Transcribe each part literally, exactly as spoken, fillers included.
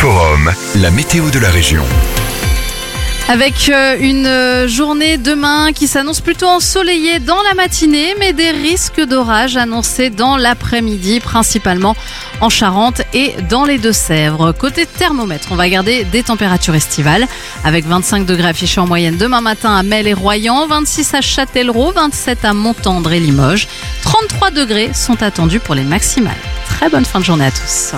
Forum, la météo de la région. Avec une journée demain qui s'annonce plutôt ensoleillée dans la matinée, mais des risques d'orage annoncés dans l'après-midi, principalement en Charente et dans les Deux-Sèvres. Côté thermomètre, on va garder des températures estivales avec vingt-cinq degrés affichés en moyenne demain matin à Melle et Royan, vingt-six à Châtellerault, vingt-sept à Montendre et Limoges. trente-trois degrés sont attendus pour les maximales. Très bonne fin de journée à tous.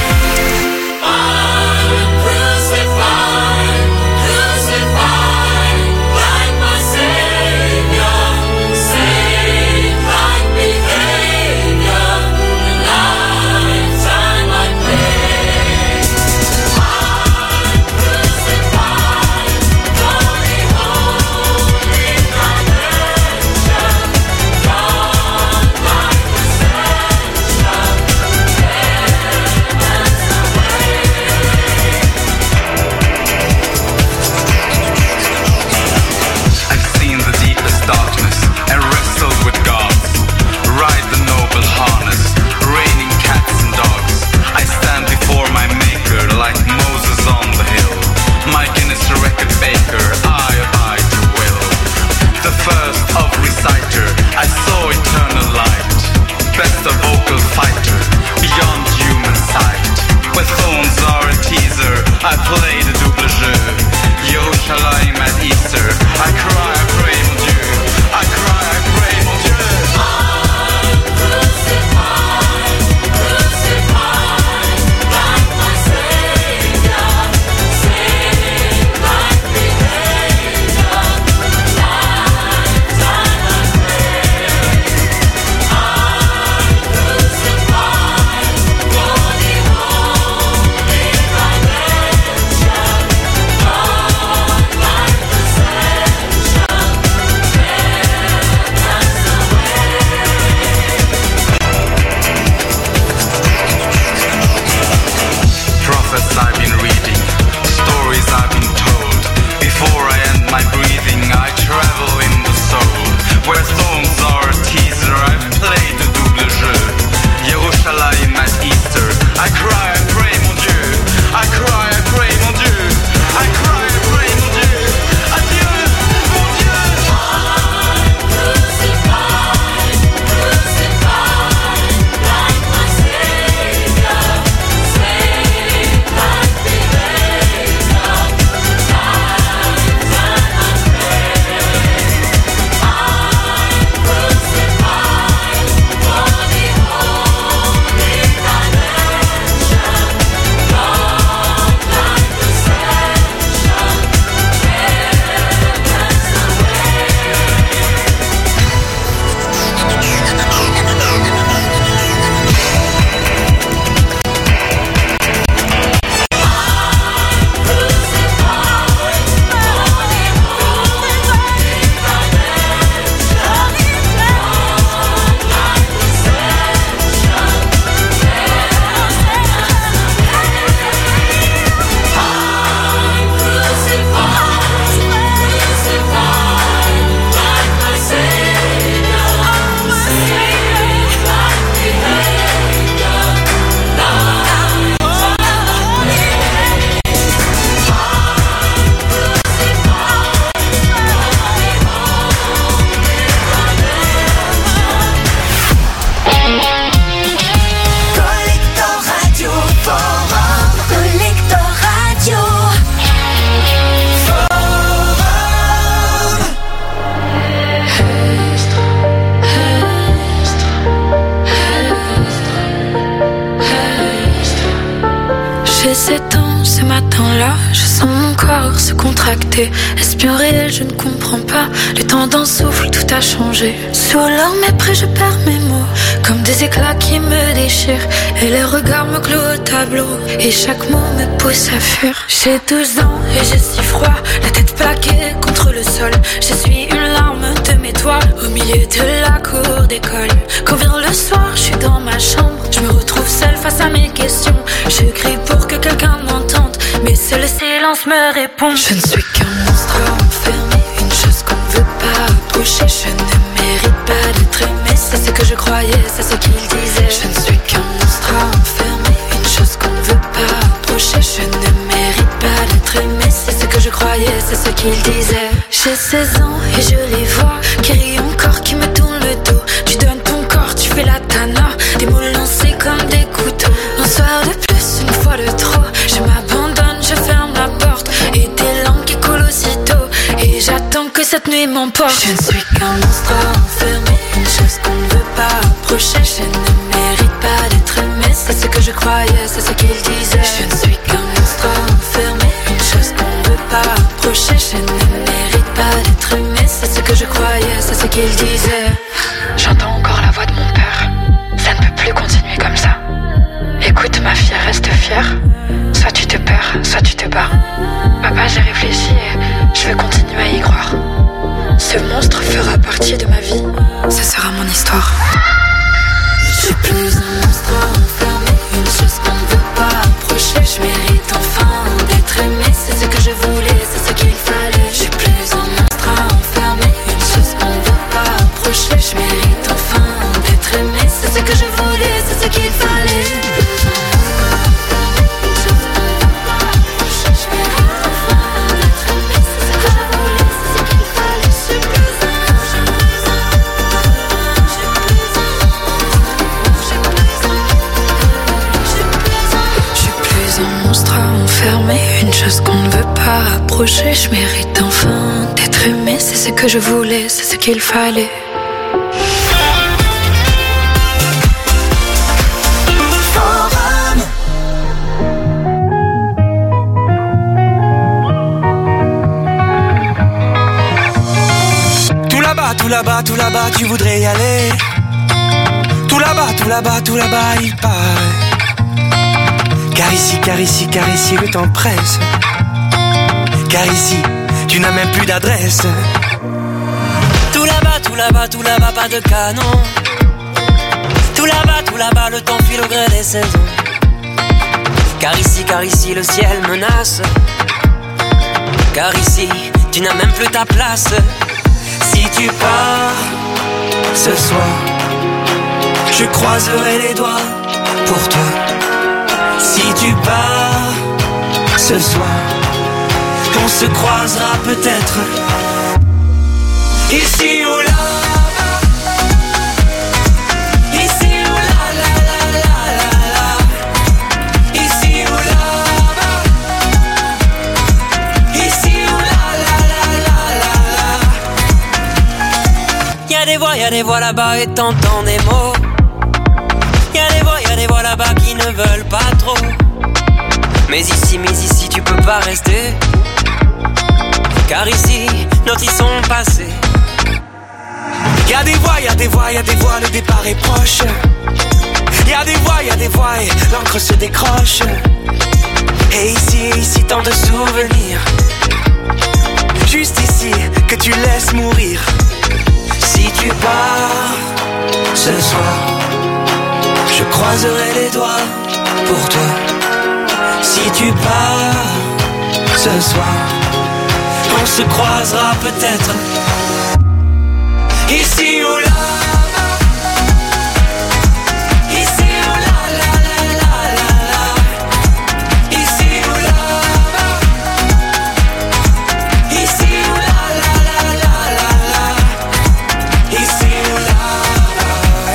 I play the double jeu. Yerushalayim at Easter. I cry, I pray, mon Dieu. I cry, I pray, mon Dieu. I'm crucified, crucified, like my Savior. Sing like behavior. Lifetime I pray. I'm crucified for the holy right. Prophets I've been reading, stories I've been told. Before I end my breathing, I travel in the soul. Where thorns are a teaser, I've played the double jeu. Yerushalayim at Easter. I cry, I pray, mon Dieu. I cry, I pray, mon Dieu. I cry, I pray, mon Dieu. Adieu, mon Dieu. I'm crucified, crucified, like my Savior. Sing like behavior. Lifetime I pray. I'm crucified for the holy dimension. Love like ascension. Heaven's the J'ai sept ans ce matin-là, je sens mon corps se contracter. Est-ce bien réel, je ne comprends pas. Le temps d'un souffle, tout a changé. Sous leur mépris, je perds mes mots, comme des éclats qui me déchirent. Et les regards me clouent au tableau, et chaque mot me pousse à fuir. J'ai douze ans et j'ai si froid, la tête plaquée contre le sol. Je suis une larme de mes doigts, au milieu de la cour d'école. Quand vient le soir, je suis dans ma chambre, je me retrouve seule face à mes questions. Je crie pour que quelqu'un m'entende, mais seul le silence me répond. Je ne suis qu'un monstre enfermé, une chose qu'on ne veut pas approcher. Je ne mérite pas d'être aimé, c'est ce que je croyais, c'est ce qu'il disait. Je ne suis qu'un monstre enfermé, une chose qu'on ne veut pas approcher. Je ne c'est ce qu'ils disaient. J'ai seize ans et je les vois qui rient encore, qui me tournent le dos. Tu donnes ton corps, tu fais la tana, des mots lancés comme des couteaux. Un soir de plus, une fois de trop, je m'abandonne, je ferme la porte et des larmes qui coulent aussitôt. Et j'attends que cette nuit m'emporte. Je ne suis qu'un monstre enfermé, une chose qu'on ne veut pas approcher. Je ne mérite pas d'être aimé, c'est ce que je croyais, c'est ce qu'ils disaient. Je ne suis qu'un monstre enfermé, une chose qu'on ne veut pas approcher. Je ne mérite pas d'être aimé, c'est ce que je croyais, c'est ce qu'ils disaient. J'entends encore la voix de mon père. Ça ne peut plus continuer comme ça. Écoute ma fille, reste fière. Soit tu te perds, soit tu te bats. Papa, j'ai réfléchi et je veux continuer à y croire. Ce monstre fera partie de ma vie. Ce sera mon histoire. Je suis plus un monstre enfermé, une chose qu'on ne veut pas approcher. Je mérite enfin d'être aimé, c'est ce que je voulais, c'est ce qu'il fallait. Je suis plus un monstre enfermé, une chose qu'on ne veut pas approcher. Je mérite enfin d'être aimé, c'est ce que je voulais, c'est ce qu'il fallait. Une chose qu'on ne veut pas approcher. Je mérite enfin d'être aimé, c'est ce que je voulais, c'est ce qu'il fallait. Tout là-bas, tout là-bas, tout là-bas, tu voudrais y aller. Tout là-bas, tout là-bas, tout là-bas, il paraît. Car ici, car ici, car ici, le temps presse. Car ici, tu n'as même plus d'adresse. Tout là-bas, tout là-bas, tout là-bas, pas de canon. Tout là-bas, tout là-bas, le temps file au gré des saisons. Car ici, car ici, le ciel menace. Car ici, tu n'as même plus ta place. Si tu pars ce soir, je croiserai les doigts pour toi. Si tu pars ce soir, on se croisera peut-être ici ou là-bas. Ici ou là, la la la la la. Ici ou là-bas. Ici ou là, la la la la la. Y'a des voix, y'a des voix là-bas et t'entends des mots. Y'a des voix, y'a des voix là-bas qui ne veulent pas trop. Mais ici, mais ici, tu peux pas rester. Car ici, nos temps sont passés. Y'a des voix, y'a des voix, y'a des voix, le départ est proche. Y'a des voix, y'a des voix et l'encre se décroche. Et ici, ici, tant de souvenirs. Juste ici, que tu laisses mourir. Si tu pars ce soir, je croiserai les doigts pour toi. Si tu pars ce soir, on se croisera peut-être ici ou là-bas. Ici ou là, la la la la la. Ici ou là-bas. Ici ou là, la la la la la. Ici ou là-bas.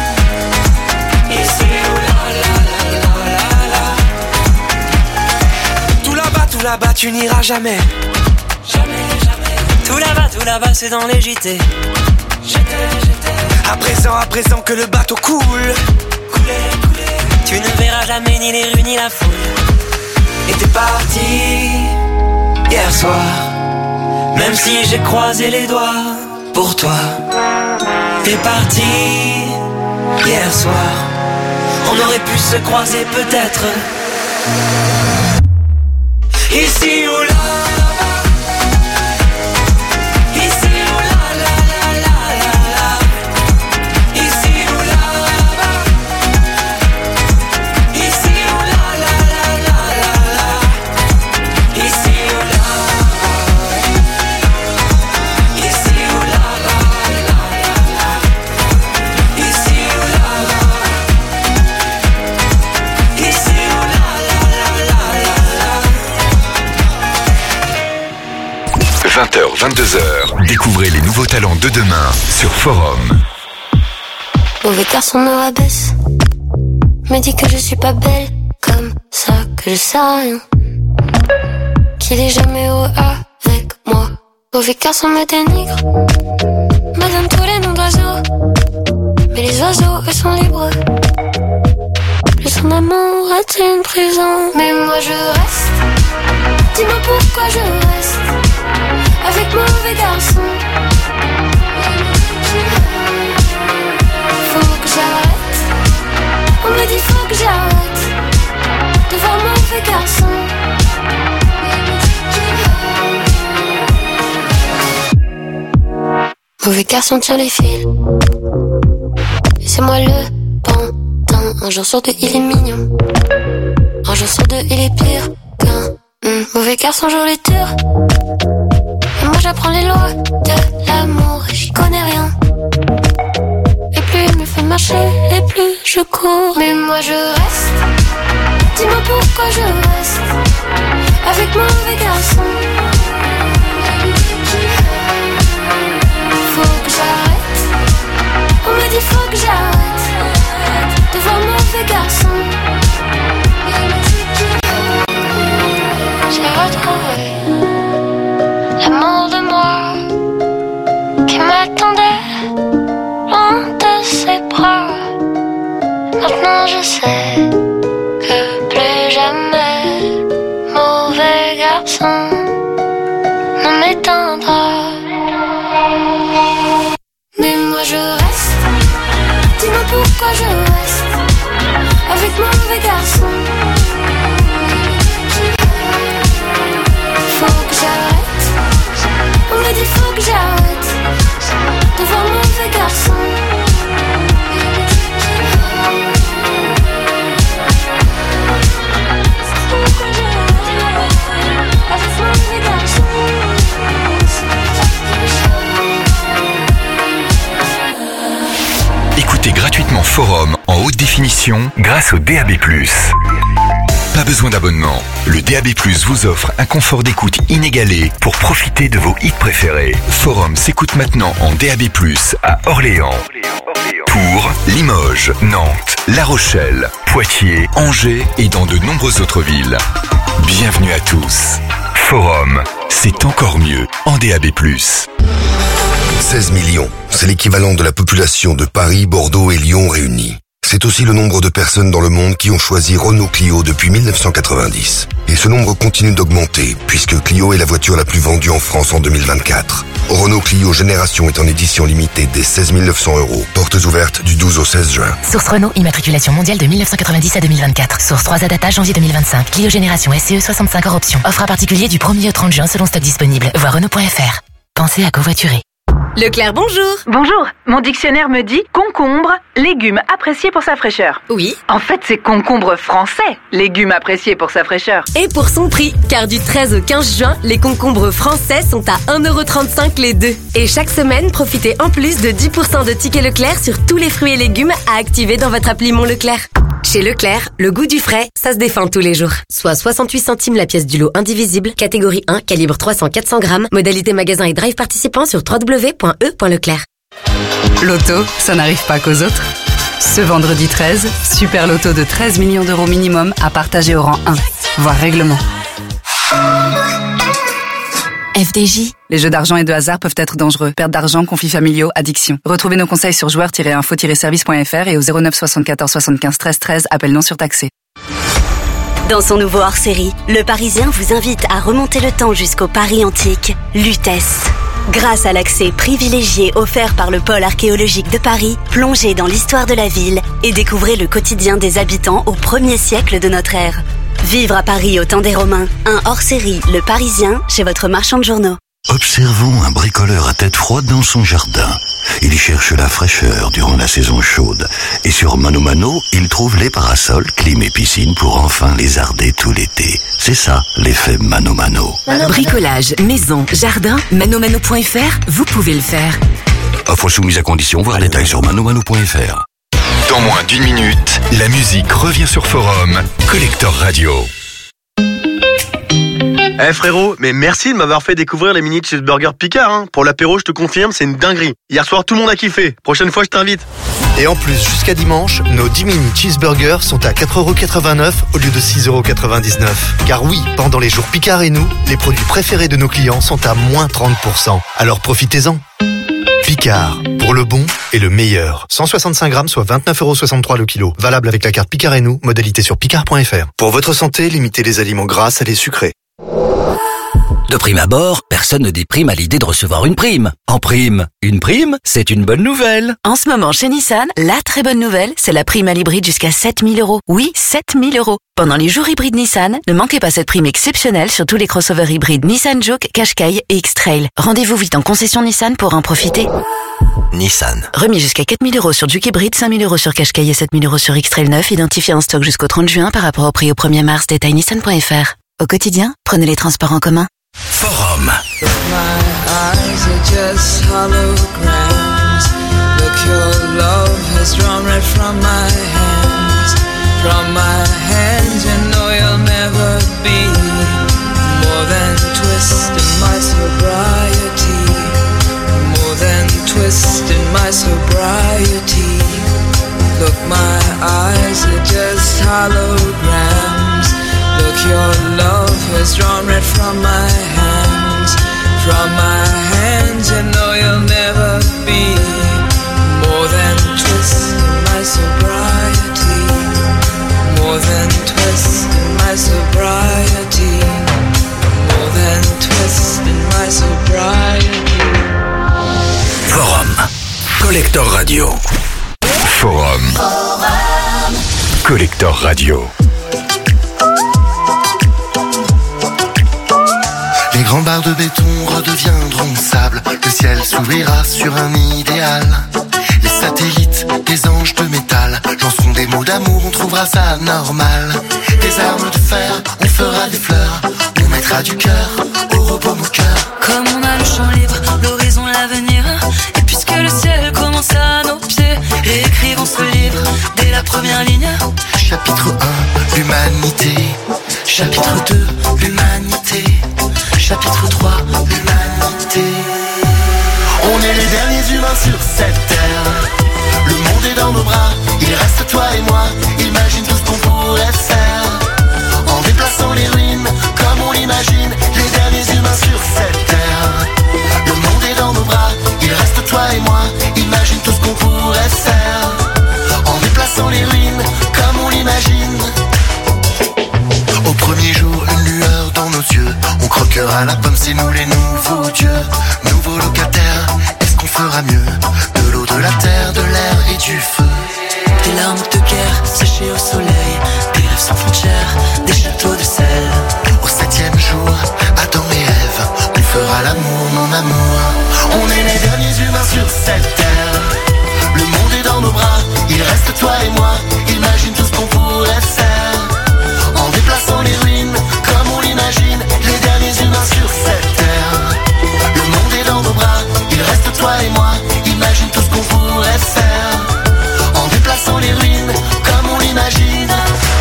Ici ou là, la la la la la. Tout là-bas, tout là-bas, tu n'iras jamais. Jamais, jamais. Tout là-bas, tout là-bas, c'est dans les J T. J'étais, j'étais. À présent, à présent que le bateau coule. Couler, couler. Tu ne verras jamais ni les rues ni la foule. Et t'es parti hier soir. Même si j'ai croisé les doigts pour toi. T'es parti hier soir. On aurait pu se croiser peut-être ici ou là. La vingt heures vingt-deux heures, découvrez les nouveaux talents de demain sur Forum. Mauvais garçon me rabaisse, me dit que je suis pas belle, comme ça que je sais rien, qu'il est jamais heureux avec moi. Mauvais garçon me dénigre, me donne tous les noms d'oiseaux, mais les oiseaux eux sont libres. Le son d'amour est une prison, mais moi je reste. Dis-moi pourquoi je reste avec mauvais garçon. Faut que j'arrête, on me dit faut que j'arrête de voir mauvais garçon. Mauvais garçon tire les fils, et c'est moi le pantin. Un jour sur deux il est mignon, un jour sur deux il est pire qu'un mmh. Mauvais garçon joue les tours, et moi j'apprends les lois de l'amour et j'y connais rien. Et plus il me fait marcher, et plus je cours. Mais moi je reste, dis-moi pourquoi je reste avec mauvais garçon. Faut que j'arrête, on me dit faut que j'arrête de voir mauvais garçon. J'ai retrouvé l'amour de moi qui m'attendait loin de ses bras. Maintenant je sais que plus jamais mauvais garçon ne m'éteindra. Mais moi je reste, dis-moi pourquoi je reste avec mauvais garçon. Faut que j'arrête, on me dit faut que j'arrête de voir mauvais garçon. Écoutez gratuitement Forum en haute définition grâce au D A B plus. Pas besoin d'abonnement. Le D A B plus vous offre un confort d'écoute inégalé pour profiter de vos hits préférés. Forum s'écoute maintenant en D A B plus à Orléans, Tours, Limoges, Nantes, La Rochelle, Poitiers, Angers et dans de nombreuses autres villes. Bienvenue à tous. Forum, c'est encore mieux en D A B plus. seize millions, c'est l'équivalent de la population de Paris, Bordeaux et Lyon réunis. C'est aussi le nombre de personnes dans le monde qui ont choisi Renault Clio depuis mille neuf cent quatre-vingt-dix. Et ce nombre continue d'augmenter, puisque Clio est la voiture la plus vendue en France en deux mille vingt-quatre. Renault Clio Génération est en édition limitée dès seize mille neuf cents euros. Portes ouvertes du douze au seize juin. Source Renault, immatriculation mondiale de mille neuf cent quatre-vingt-dix à deux mille vingt-quatre. Source trois A Data, janvier deux mille vingt-cinq. Clio Génération S C E soixante-cinq hors option. Offre à particulier du premier au trente juin selon stock disponible. Voir Renault point F R. Pensez à covoiturer. Leclerc, bonjour. Bonjour. Mon dictionnaire me dit concombre, légume apprécié pour sa fraîcheur. Oui. En fait, c'est concombre français, légume apprécié pour sa fraîcheur. Et pour son prix, car du treize au quinze juin, les concombres français sont à un euro trente-cinq les deux. Et chaque semaine, profitez en plus de dix pour cent de tickets Leclerc sur tous les fruits et légumes à activer dans votre appli Mon Leclerc. Chez Leclerc, le goût du frais, ça se défend tous les jours. Soit soixante-huit centimes la pièce du lot indivisible, catégorie un, calibre trois cents à quatre cents grammes, modalité magasin et drive participant sur w w w point e point leclerc. Loto, ça n'arrive pas qu'aux autres. Ce vendredi treize, super loto de treize millions d'euros minimum à partager au rang un. Voir règlement. F D J. Les jeux d'argent et de hasard peuvent être dangereux. Perte d'argent, conflits familiaux, addiction. Retrouvez nos conseils sur joueurs tiret info tiret service point f r et au zéro neuf soixante-quatorze soixante-quinze treize treize, appel non surtaxé. Dans son nouveau hors-série, Le Parisien vous invite à remonter le temps jusqu'au Paris antique, Lutèce. Grâce à l'accès privilégié offert par le pôle archéologique de Paris, plongez dans l'histoire de la ville et découvrez le quotidien des habitants au premier siècle de notre ère. Vivre à Paris au temps des Romains, un hors-série Le Parisien chez votre marchand de journaux. Observons un bricoleur à tête froide dans son jardin. Il y cherche la fraîcheur durant la saison chaude. Et sur Mano Mano, il trouve les parasols, clim et piscine pour enfin lézarder tout l'été. C'est ça, l'effet Mano Mano. Bricolage, maison, jardin, mano mano point f r, vous pouvez le faire. Offre soumise à condition, voir les détails sur mano mano point f r. Dans moins d'une minute, la musique revient sur Forum, Collector Radio. Eh frérot, mais merci de m'avoir fait découvrir les mini cheeseburgers Picard. Hein. Pour l'apéro, je te confirme, c'est une dinguerie. Hier soir, tout le monde a kiffé. Prochaine fois, je t'invite. Et en plus, jusqu'à dimanche, nos dix mini cheeseburgers sont à quatre euros quatre-vingt-neuf au lieu de six euros quatre-vingt-dix-neuf. Car oui, pendant les jours Picard et nous, les produits préférés de nos clients sont à moins trente pour cent. Alors profitez-en. Picard, pour le bon et le meilleur. cent soixante-cinq grammes, soit vingt-neuf euros soixante-trois le kilo. Valable avec la carte Picard et nous, modalité sur picard point f r. Pour votre santé, limitez les aliments gras, salés, sucrés. De prime abord, personne ne déprime à l'idée de recevoir une prime. En prime, une prime, c'est une bonne nouvelle. En ce moment, chez Nissan, la très bonne nouvelle, c'est la prime à l'hybride jusqu'à sept mille euros. Oui, sept mille euros. Pendant les jours hybrides Nissan, ne manquez pas cette prime exceptionnelle sur tous les crossovers hybrides Nissan Juke, Qashqai et X-Trail. Rendez-vous vite en concession Nissan pour en profiter. Nissan. Remis jusqu'à quatre mille euros sur Juke hybride, cinq mille euros sur Qashqai et sept mille euros sur X-Trail neuf, identifié en stock jusqu'au trente juin par rapport au prix au premier mars. Détail nissan point f r. Au quotidien, prenez les transports en commun. Forum. My eyes are just holograms. Look, your love has drawn red from my hands. From my hands, you know you'll never be more than twist in my sobriety. More than twist in my sobriety. Look, my eyes are just holograms. Look, your love has drawn red from my hands. From my hands, you know you'll never be more than twist in my sobriety. More than twist in my sobriety. More than twist in my sobriety. Forum. Collector Radio. Forum. Collector Radio. Les grands barres de béton redeviendront sable. Le ciel s'ouvrira sur un idéal. Les satellites, des anges de métal, lanceront des mots d'amour, on trouvera ça normal. Des armes de fer, on fera des fleurs. On mettra du cœur au robot moqueur. Comme on a le champ libre, l'horizon, l'avenir. Et puisque le ciel commence à nos pieds, réécrivons ce livre dès la première ligne. Chapitre un, l'humanité. Chapitre deux, l'humanité. Chapitre trois, l'humanité. On est les derniers humains sur cette terre. Le monde est dans nos bras, il reste toi et moi. Imagine tout ce qu'on pourrait faire. En déplaçant les ruines, comme on l'imagine. Les derniers humains sur cette terre. Le monde est dans nos bras, il reste toi et moi. Imagine tout ce qu'on pourrait faire. En déplaçant les ruines, comme on l'imagine. Au premier jour, une lueur dans nos yeux. On croquera la pomme, c'est nous les nouveaux dieux. Nouveaux locataires, est-ce qu'on fera mieux? De l'eau, de la terre, de l'air et du feu. Des larmes de guerre séchées au soleil. Des rêves sans frontières, des châteaux de sel. Au septième jour, Adam et Ève, on fera l'amour, mon amour. On est les derniers humains sur cette terre. Le monde est dans nos bras, il reste toi et moi. Imagine tout ce qu'on pourrait faire. En déplaçant les ruines, comme on l'imagine. Les derniers humains sur cette terre. Le monde est dans nos bras, il reste toi et moi. Imagine tout ce qu'on pourrait faire. En déplaçant les ruines, comme on l'imagine.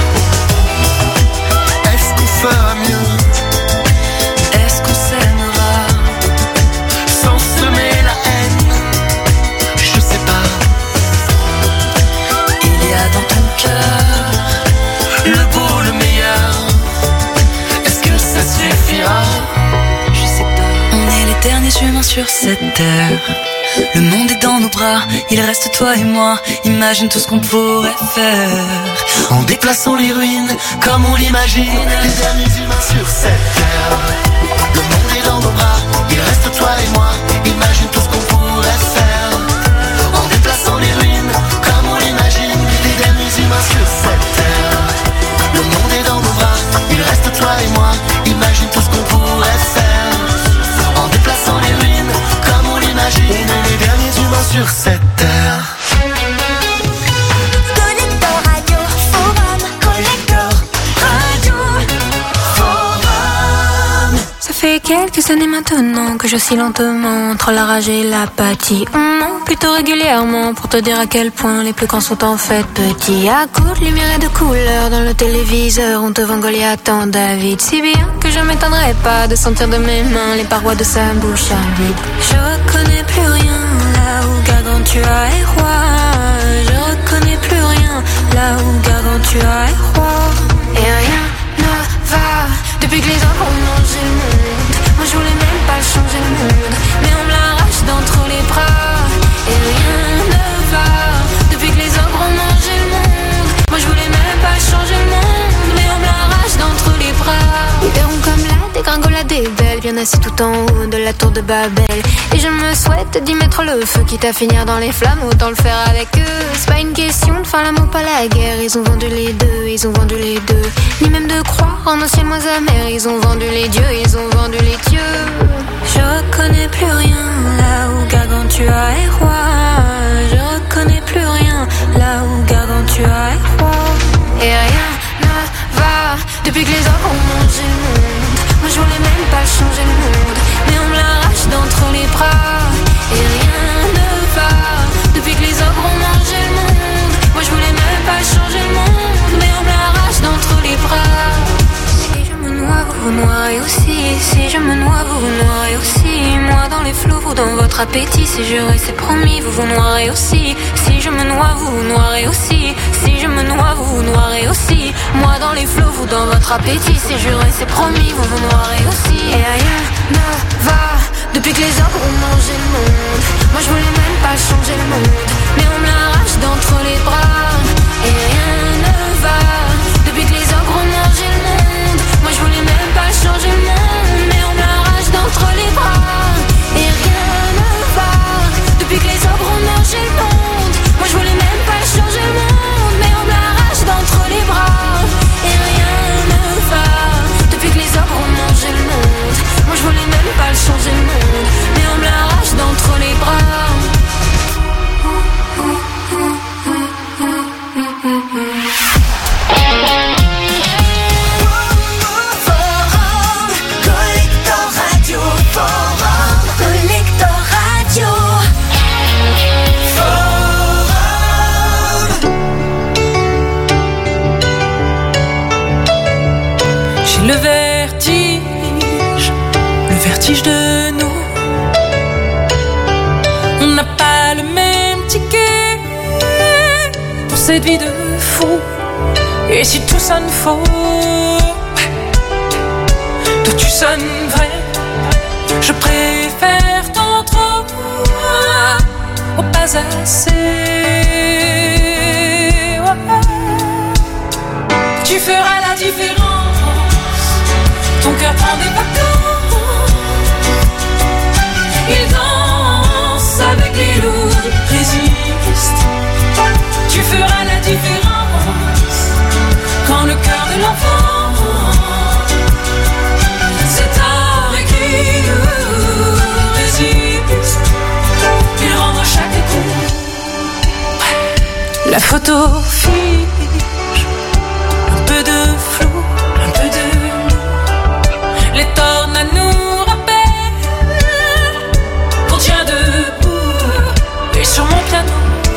Est-ce qu'on fera mieux? Est-ce qu'on s'aimera sans semer la haine? Je sais pas. Il y a dans ton cœur le beau, le meilleur. Est-ce que ça suffira? Je sais pas. On est les derniers humains sur cette terre. Le monde est dans nos bras, il reste toi et moi. Imagine tout ce qu'on pourrait faire. En déplaçant les ruines, comme on l'imagine. Les derniers humains sur cette terre. Le monde est dans nos bras, il reste toi et moi. Imagine tout ce qu'on pourrait faire. En déplaçant les ruines, comme on l'imagine. Les derniers humains sur cette terre. Le monde est dans nos bras, il reste toi et moi. Imagine tout ce qu'on pourrait faire. En déplaçant les ruines, comme on l'imagine. On est les derniers humains sur cette terre. Collector Radio, Forum. Collector Radio, Forum. Ça fait quelques années maintenant que j'oscille lentement entre la rage et l'apathie. On ment plutôt régulièrement pour te dire à quel point les plus grands sont en fait petits. À coups de lumière et de couleurs dans le téléviseur, on te vend Goliath en David. Si bien que je je m'étonnerais pas de sentir de mes mains les parois de sa bouche à vide. Je reconnais plus rien là où Gargantua est roi. Je reconnais plus rien là où Gargantua est roi. Et rien ne va depuis que les hommes ont mangé le monde. Moi je voulais même pas changer le monde, mais on me l'arrache d'entre les bras. Et rien ne va depuis que les ogres ont mangé le monde. Moi je voulais même pas changer le monde, mais on me l'arrache d'entre les bras. Ils verront comme la dégringolade est belle, bien assis tout en haut de la tour de Babel. Et je me souhaite d'y mettre le feu, quitte à finir dans les flammes, autant le faire avec eux. C'est pas une question de faire l'amour, pas la guerre. Ils ont vendu les deux, ils ont vendu les deux. Ni même de croire en un ciel moins amer. Ils ont vendu les dieux, ils ont vendu les dieux. Je reconnais plus rien là où Gargantua est roi. Je reconnais plus rien là où Gargantua est roi. Et rien ne va depuis que les ogres ont mangé le monde. Moi je voulais même pas changer le monde, mais on me l'arrache d'entre les bras. Et rien ne va depuis que les ogres ont mangé le monde. Moi je voulais même pas changer le monde, mais on me l'arrache d'entre les bras. Si je me noie, vous vous noierez aussi. Si je me noie, vous vous noierez aussi. Moi dans les flots, vous dans votre appétit. C'est juré, c'est promis, vous vous noierez aussi. Si je me noie, vous vous noierez aussi. Si je me noie, vous vous noierez aussi. Moi dans les flots, vous dans votre appétit. C'est juré, c'est promis, vous vous noierez aussi. Et rien ne va depuis que les ogres ont mangé le monde. Moi je voulais même pas changer le monde, mais on me l'arrache d'entre les bras. Et rien ne va depuis que les ogres ont mangé le monde. Moi je voulais même pas changer le monde, mais on me l'arrache d'entre les bras. Et rien ne va depuis que les ogres ont mangé le monde. Moi je voulais même pas changer le monde, mais on me l'arrache d'entre les bras. Et rien ne va depuis que les ogres ont mangé le monde. Moi je voulais même pas changer le monde, mais on me l'arrache d'entre les bras. Le vertige, le vertige de nous. On n'a pas le même ticket pour cette vie de fou. Et si tout sonne faux, toi tu sonnes vrai. Je préfère ton trop au pas assez. Tu feras la différence. Ton cœur prend des vacances. Il danse avec les loups. Résiste. Tu feras la différence. Quand le cœur de l'enfant c'est à écrit. Résiste. Il rend à chaque coup. La photo fige. Un peu de flou. Un peu de les tornades nous rappellent qu'on tient debout. Et sur mon piano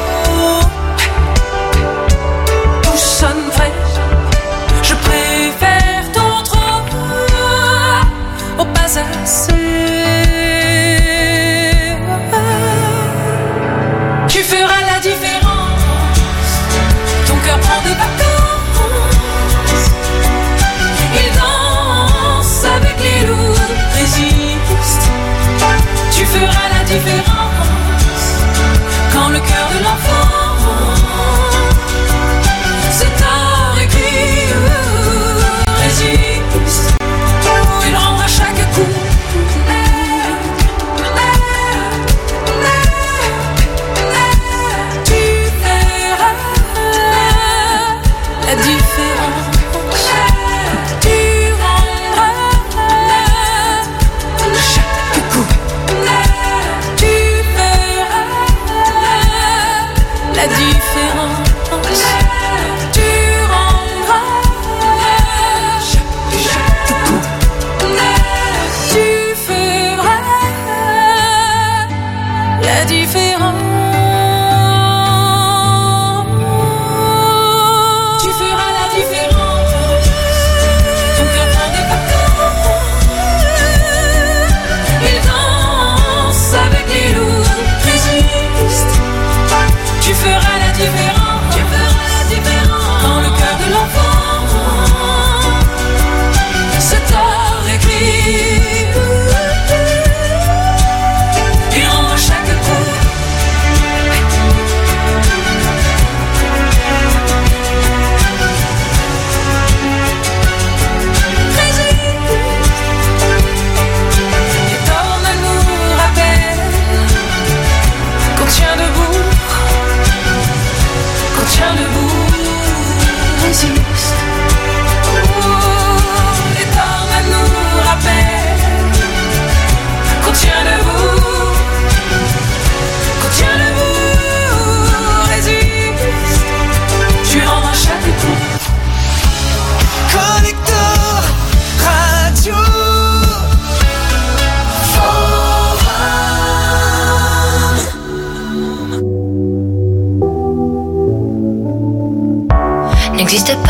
tout sonne vrai. Je préfère ton trop au pas assez. Tu feras la différence. Ton cœur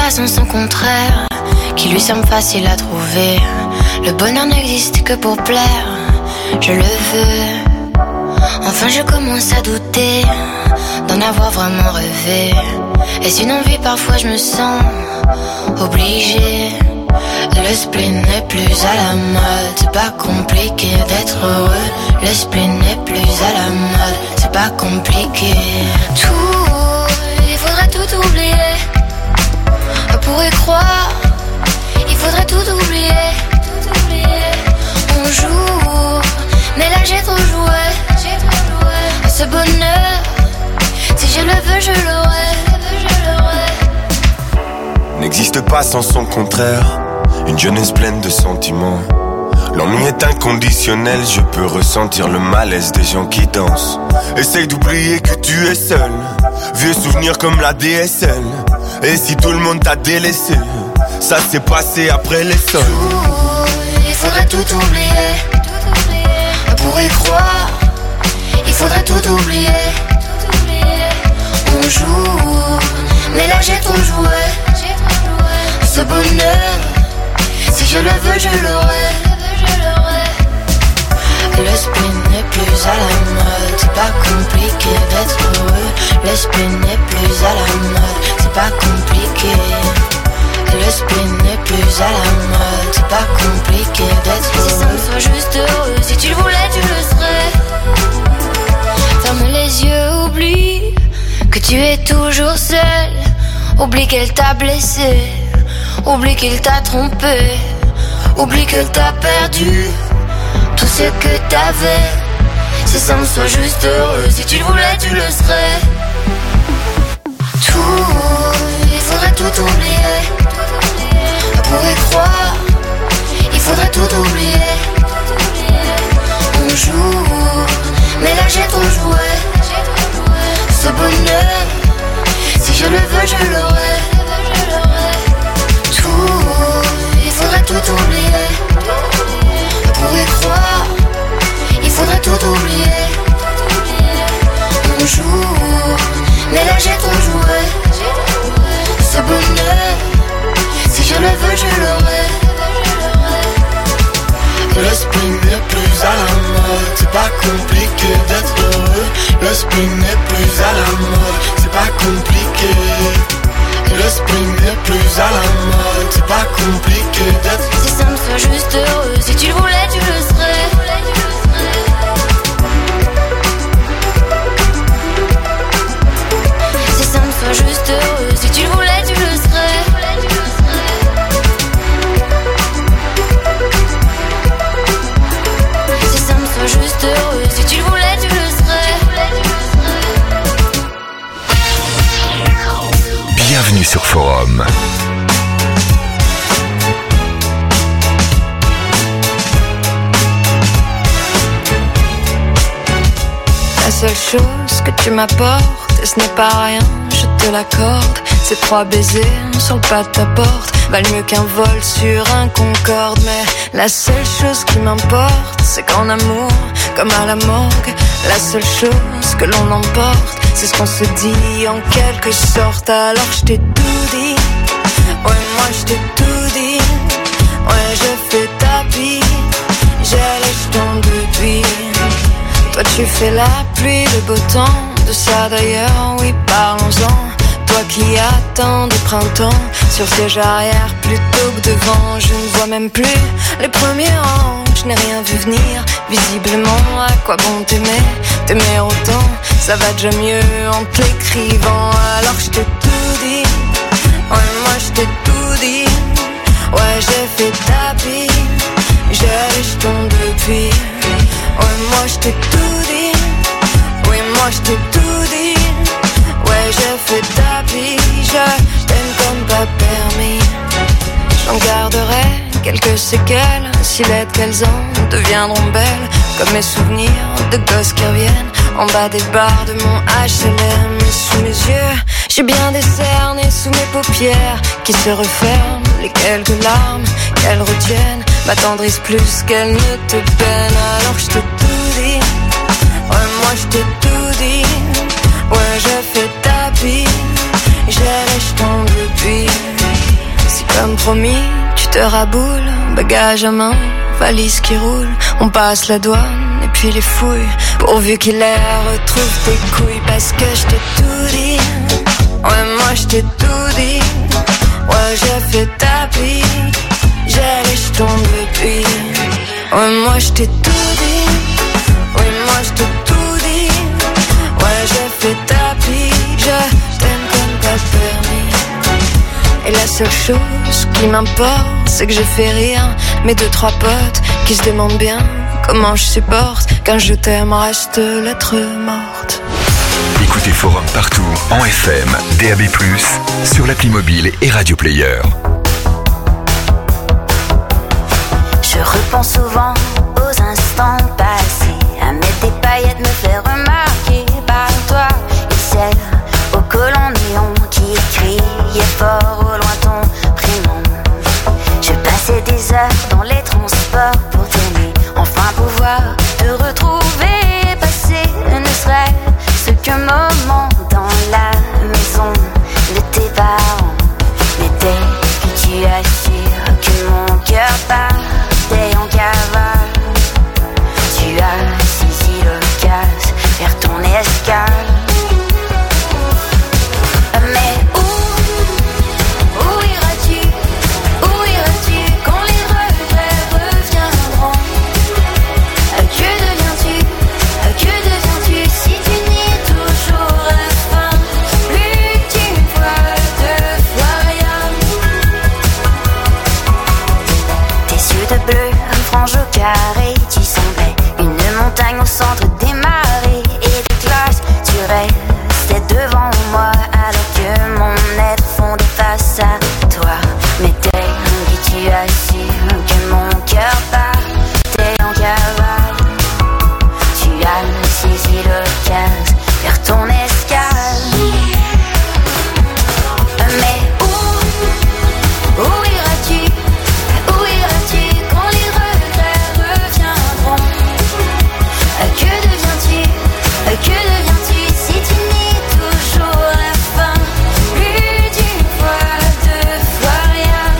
pas sans son contraire, qui lui semble facile à trouver. Le bonheur n'existe que pour plaire, je le veux. Enfin je commence à douter d'en avoir vraiment rêvé. Est-ce une envie? Parfois je me sens obligée. Le spleen n'est plus à la mode, c'est pas compliqué d'être heureux. Le spleen n'est plus à la mode, c'est pas compliqué. Tout, il faudrait tout oublier. On pourrait croire, il faudrait tout oublier. On joue, mais là j'ai trop joué. Ce bonheur, si je le veux, je l'aurai. N'existe pas sans son contraire, une jeunesse pleine de sentiments. L'ennui est inconditionnel, je peux ressentir le malaise des gens qui dansent. Essaye d'oublier que tu es seul, vieux souvenir comme la D S L. Et si tout le monde t'a délaissé, ça s'est passé après les sols. Il faudrait tout oublier, on pourrait croire, il faudrait tout oublier. On joue, mais là j'ai trop joué. Ce bonheur, si je le veux, je l'aurai. Le spleen n'est plus à la mode, c'est pas compliqué d'être heureux. Le spleen n'est plus à la mode, c'est pas compliqué. Le spleen n'est plus à la mode, c'est pas compliqué d'être heureux. Si ça me soit juste heureux, si tu le voulais, tu le serais. Ferme les yeux, oublie que tu es toujours seul. Oublie qu'elle t'a blessé, oublie qu'il t'a trompé, oublie que t'as perdu tout ce que t'avais. Si ça me soit juste heureux, si tu le voulais, tu le serais. Tout, il faudrait tout oublier. On pourrait croire, il faudrait tout oublier. On joue, mais là j'ai trop joué. Ce bonheur, si je le veux, je l'aurai. Tout, il faudrait tout oublier. On pourrait croire, il faudrait tout oublier. On joue, mais là j'ai trop joué. Ce bonheur, si je le veux, je l'aurai. Le spleen n'est plus à la mode, c'est pas compliqué d'être heureux. Le spleen n'est plus à la mode, c'est pas compliqué. Le spleen n'est plus à la mode, c'est pas compliqué d'être. Si ça me soit juste heureux, si tu le voulais, tu le serais. Si ça me soit juste heureux, si tu le voulais, tu le serais. Si ça me soit juste heureux, si tu le voulais, tu le serais. Bienvenue sur Forum. La seule chose que tu m'apportes, et ce n'est pas rien, je te l'accorde. Ces trois baisers sur le pas de ta porte valent mieux qu'un vol sur un Concorde. Mais la seule chose qui m'importe, c'est qu'en amour, comme à la morgue, la seule chose que l'on emporte, c'est ce qu'on se dit en quelque sorte. Alors je t'ai tout dit, ouais moi je t'ai tout dit. Ouais je fais tapis, j'ai les jetons depuis. Toi tu fais la pluie, le beau temps, de ça d'ailleurs, oui parlons-en. Toi qui attends des printemps sur siège arrière plutôt que devant. Je ne vois même plus les premiers rangs, je n'ai rien vu venir. Visiblement à quoi bon t'aimer, t'aimer autant, ça va déjà mieux en te l'écrivant. Alors je t'ai tout dit, ouais moi je t'ai tout dit. Ouais j'ai fait tapis, j'ai les jetons depuis. Ouais moi je t'ai tout dit, oui moi je t'ai tout dit. Ouais j'ai fait tapis, je t'aime comme pas permis. J'en garderai quelques séquelles, si laides qu'elles en deviendront belles, comme mes souvenirs de gosses qui reviennent en bas des barres de mon H L M. Sous mes yeux, j'ai bien des cernes, et sous mes paupières qui se referment, les quelques larmes qu'elles retiennent m'attendrissent plus qu'elles ne te peinent. Alors je t'ai tout dit, ouais moi je t'ai tout dit. Ouais je fais tapis, j'ai les jetons depuis. promis, tu te raboules, bagage à main, valise qui roule, on passe la douane et puis les fouilles, pourvu qu'il les retrouve tes couilles, parce que je t'ai tout dit, ouais moi je t'ai tout dit, ouais j'ai fait tapis, j'ai les jetons depuis, ouais moi je t'ai tout dit, oui moi je t'ai tout dit, ouais j'ai fait tapis, je t'aime comme pas permis. Et la seule chose qui m'importe, c'est que j'ai fait rien. Mes deux trois potes qui se demandent bien comment je supporte quand je t'aime reste lettre morte. Écoutez Forum partout, en F M, D A B plus, sur l'appli mobile et Radio Player. Je repense souvent aux instants passés, à mettre des paillettes, me faire remarquer par toi et celle au collant néon qui criait fort au loin ton prénom. Je passais des heures dans les transports pour t'aimer, enfin pouvoir te retrouver, passer ne serait-ce qu'un moment dans la maison de tes parents. Mais dès que tu assures que mon cœur partait en cavale, tu as saisi l'occasion vers ton escale. Carré, tu semblais une montagne au centre des marées et des glaces. Tu restais devant moi alors que mon être fondait face à toi. Mais dès que tu as su que mon cœur partait en cavale, tu as saisi l'occasion vers ton escale. Mais où, où iras-tu, où iras-tu quand les que deviens-tu, que deviens-tu si tu nies toujours la fin, plus d'une fois, deux fois rien.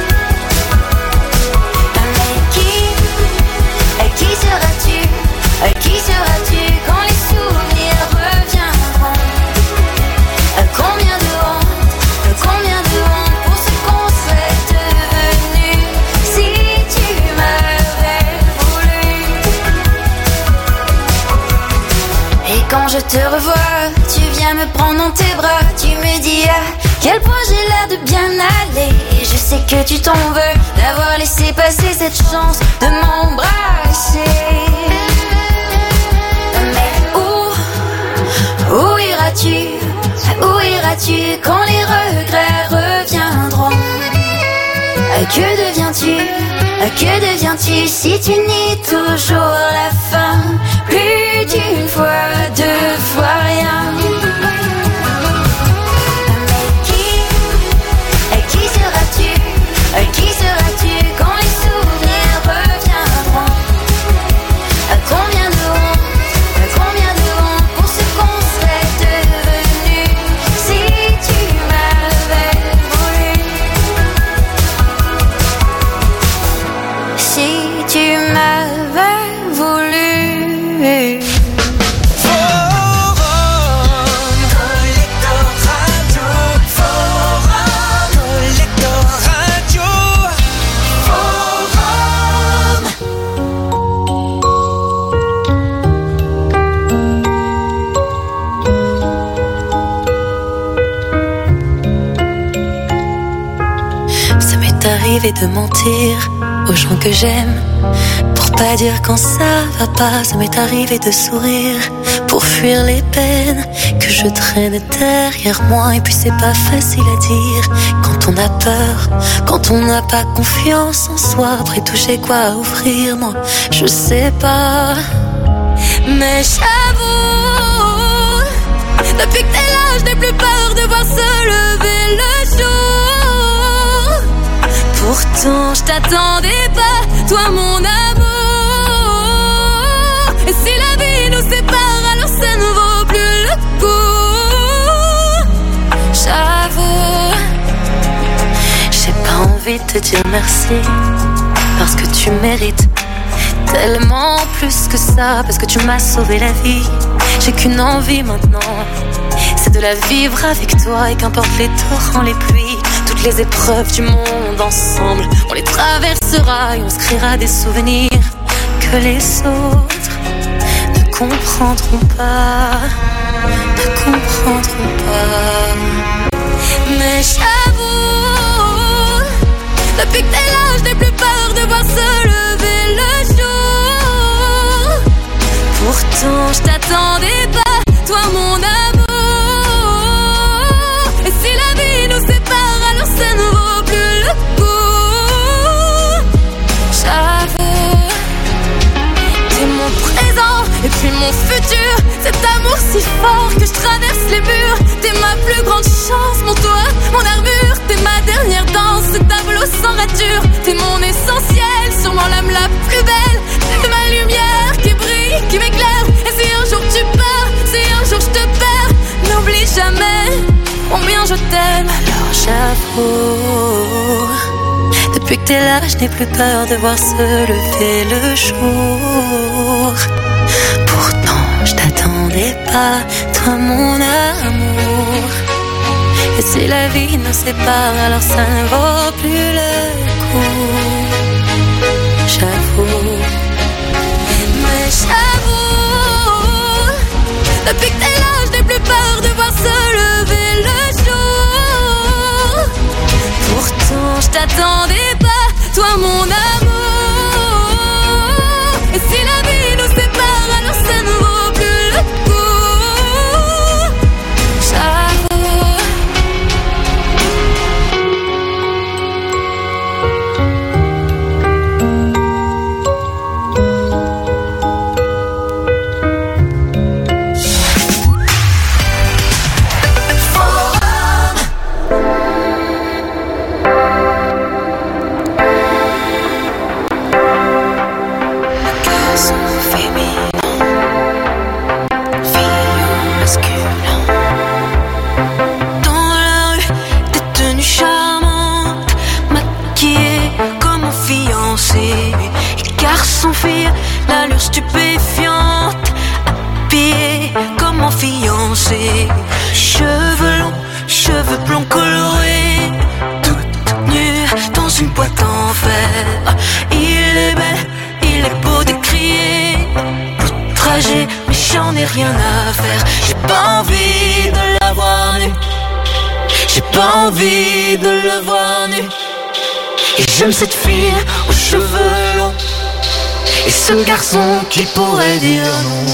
Mais qui, qui seras-tu, qui seras-tu quand les souvenirs reviendront? Combien de honte, combien de honte pour ce qu'on serait devenu si tu m'avais voulu. Et quand je te revois, tu viens me prendre dans tes bras, tu me dis à quel point j'ai l'air de bien aller. Et je sais que tu t'en veux d'avoir laissé passer cette chance de m'embrasser. Mais où, où iras-tu, où iras-tu quand les regrets reviendront? Que deviens-tu, que deviens-tu si tu nies toujours la fin, plus d'une fois, deux fois rien. Mais qui, qui seras-tu, qui seras-tu quand les souvenirs reviendront? Combien de honte, combien de honte pour ce qu'on serait devenu si tu m'avais voulu. Si tu m'avais voulu. Ça m'est arrivé de mentir aux gens que j'aime pour pas dire quand ça va pas. Ça m'est arrivé de sourire pour fuir les peines que je traîne derrière moi. Et puis c'est pas facile à dire quand on a peur, quand on n'a pas confiance en soi. Après tout j'ai quoi offrir, moi je sais pas. Mais j'avoue, depuis que t'es là je n'ai plus peur de voir se lever le jour. Pourtant je t'attendais pas, toi mon amour. Et si la vie nous sépare, alors ça ne vaut plus le coup. J'avoue, j'ai pas envie envie de te dire merci. Parce que tu mérites tellement plus que ça. Parce que tu m'as sauvé la vie. J'ai qu'une envie maintenant, c'est de la vivre avec toi. Et qu'importe les torrents, les pluies, toutes les épreuves du monde ensemble, on les traversera et on se créera des souvenirs que les autres ne comprendront pas, ne comprendront pas. Mais j'avoue, depuis que t'es là, je n'ai plus peur de voir se lever le jour. Pourtant je t'attendais pas, toi mon amour. Et si la vie nous sépare, alors ça ne vaut plus le coup. J'avoue, t'es mon présent et puis mon futur. Cet amour si fort que je traverse les murs. T'es ma plus grande chance, mon toit, mon armure. T'es ma dernière danse, ce tableau sans rature. T'es mon essentiel, sûrement l'âme la plus belle. T'es ma lumière qui brille, qui m'éclaire. Et si un jour tu pars, si un jour je te perds, n'oublie jamais combien je t'aime. Alors j'avoue, depuis que t'es là, je n'ai plus peur de voir se lever le jour. Pourtant je t'attendais pas, toi mon amour. Et si la vie nous sépare, alors ça ne vaut plus le coup. J'avoue, mais j'avoue, depuis que t'es là, je n'ai plus peur de voir se lever le jour. Pourtant je t'attendais pas, toi mon amour. Et si la vie nous sépare, alors ça ne vaut plus le coup. J'avoue. L'allure stupéfiante, habillée comme en fiancé. Cheveux longs, cheveux blonds colorés, toute nue dans une boîte en fer. Il est belle, il est beau d'écrier, outragé, mais j'en ai rien à faire. J'ai pas envie de la voir nue, j'ai pas envie de le voir nu. Et j'aime cette fille aux cheveux longs, et ce garçon qui pourrait dire non.